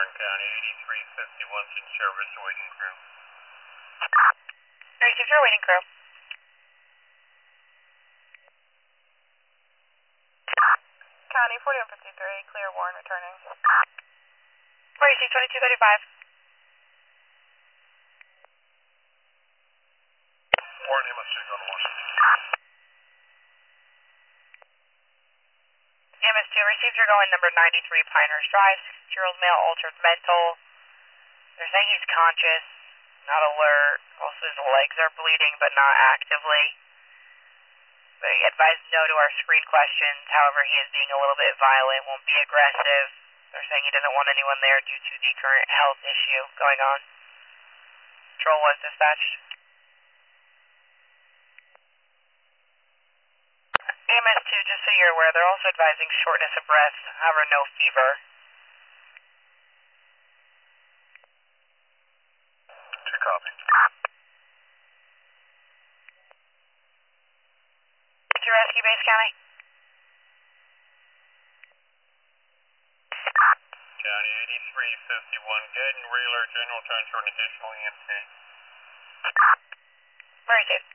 Warren County, 8351's in service, waiting crew. Received your waiting crew. County 4153, clear Warren returning. Received 2235. Warren, MS2 going to Washington. MS2 received your going number 93 Pinehurst Drive, 6-year-old male altered mental. They're saying he's conscious, not alert. Also his legs are bleeding but not actively. They advised no to our screen questions. However, he is being a little bit violent, won't be aggressive. They're saying he doesn't want anyone there due to the current health issue going on. Patrol was dispatched. AMS2, just so you're aware, they're also advising shortness of breath, however, no fever. Two copy. To rescue base, County? County 8351, Gaden Reeler, general transfer and additional EMT. Very safe.